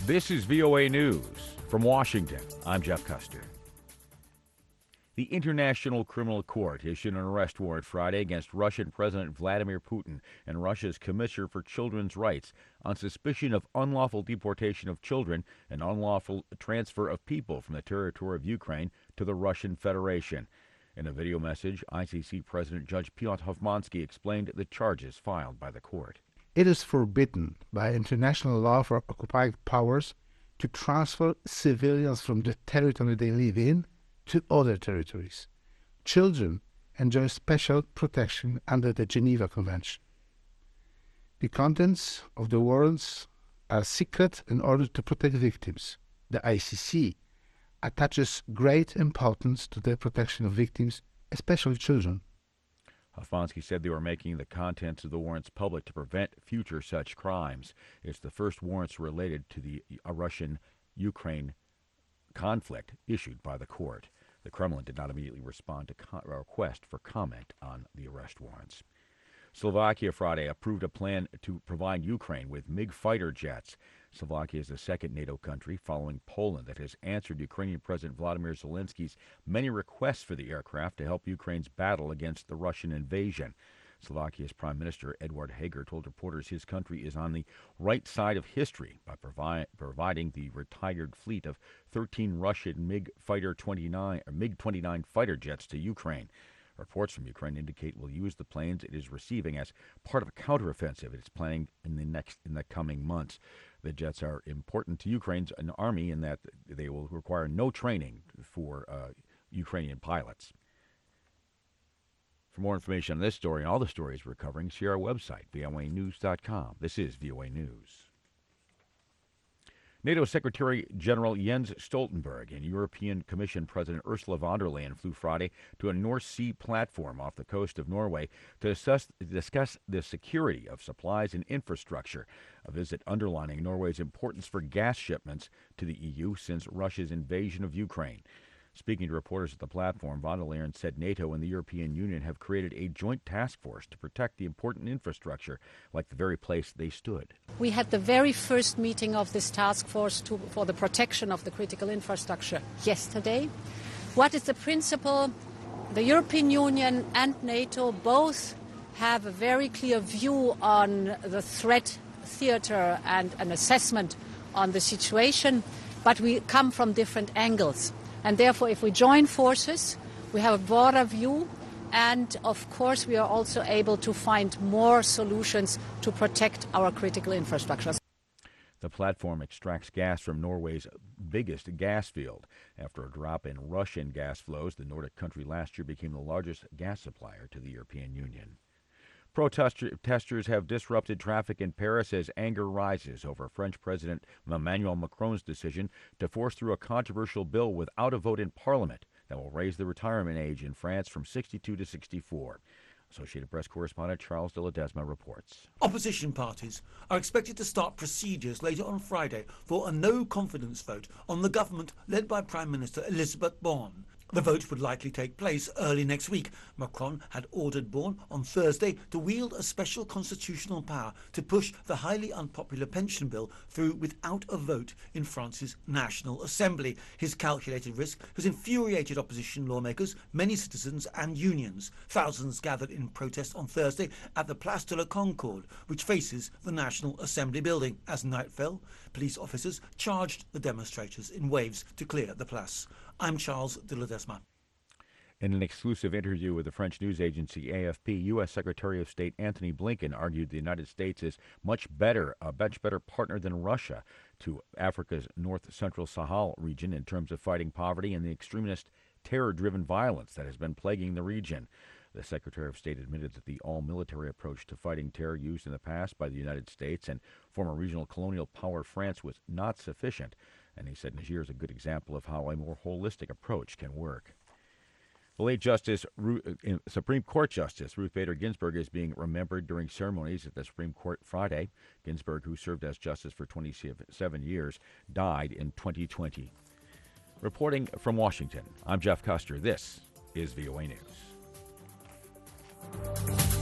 This is VOA News. From Washington, I'm Jeff Custer. The International Criminal Court issued an arrest warrant Friday against Russian President Vladimir Putin and Russia's Commissioner for Children's Rights on suspicion of unlawful deportation of children and unlawful transfer of people from the territory of Ukraine to the Russian Federation. In a video message, ICC President Judge Piotr Hofmansky explained the charges filed by the court. It is forbidden by international law for occupied powers to transfer civilians from the territory they live in to other territories. Children enjoy special protection under the Geneva Convention. The contents of the warrants are secret in order to protect victims. The ICC attaches great importance to the protection of victims, especially children. Hofmansky said they were making the contents of the warrants public to prevent future such crimes. It's the first warrants related to the Russian-Ukraine conflict issued by the court. The Kremlin did not immediately respond to a request for comment on the arrest warrants. Slovakia Friday approved a plan to provide Ukraine with MiG fighter jets. Slovakia is the second NATO country, following Poland, that has answered Ukrainian President Vladimir Zelensky's many requests for the aircraft to help Ukraine's battle against the Russian invasion. Slovakia's Prime Minister Eduard Heger told reporters his country is on the right side of history by providing the retired fleet of 13 Russian MiG-29 fighter jets to Ukraine. Reports from Ukraine indicate it will use the planes it is receiving as part of a counteroffensive it's planning in the coming months. The jets are important to Ukraine's army in that they will require no training for Ukrainian pilots. For more information on this story and all the stories we're covering, see our website, voanews.com. This is VOA News. NATO Secretary General Jens Stoltenberg and European Commission President Ursula von der Leyen flew Friday to a North Sea platform off the coast of Norway to discuss the security of supplies and infrastructure, a visit underlining Norway's importance for gas shipments to the EU since Russia's invasion of Ukraine. Speaking to reporters at the platform, von der Leyen said NATO and the European Union have created a joint task force to protect the important infrastructure, like the very place they stood. We had the very first meeting of this task force for the protection of the critical infrastructure yesterday. What is the principle? The European Union and NATO both have a very clear view on the threat theater and an assessment on the situation, but we come from different angles. And therefore, if we join forces, we have a broader view, and of course we are also able to find more solutions to protect our critical infrastructure. The platform extracts gas from Norway's biggest gas field. After a drop in Russian gas flows, the Nordic country last year became the largest gas supplier to the European Union. Protesters have disrupted traffic in Paris as anger rises over French President Emmanuel Macron's decision to force through a controversial bill without a vote in Parliament that will raise the retirement age in France from 62 to 64. Associated Press correspondent Charles de Ledesma reports. Opposition parties are expected to start procedures later on Friday for a no-confidence vote on the government led by Prime Minister Elisabeth Borne. The vote would likely take place early next week. Macron had ordered Borne on Thursday to wield a special constitutional power to push the highly unpopular pension bill through without a vote in France's National Assembly. His calculated risk has infuriated opposition lawmakers, many citizens and unions. Thousands gathered in protest on Thursday at the Place de la Concorde, which faces the National Assembly building. As night fell, police officers charged the demonstrators in waves to clear the place. I'm Charles de Ledesma. In an exclusive interview with the French news agency AFP, U.S. Secretary of State Antony Blinken argued the United States is a much better partner than Russia to Africa's north-central Sahel region in terms of fighting poverty and the extremist terror-driven violence that has been plaguing the region. The Secretary of State admitted that the all-military approach to fighting terror used in the past by the United States and former regional colonial power France was not sufficient, and he said Niger is a good example of how a more holistic approach can work. The late Supreme Court Justice Ruth Bader Ginsburg is being remembered during ceremonies at the Supreme Court Friday. Ginsburg, who served as justice for 27 years, died in 2020. Reporting from Washington, I'm Jeff Custer. This is VOA News.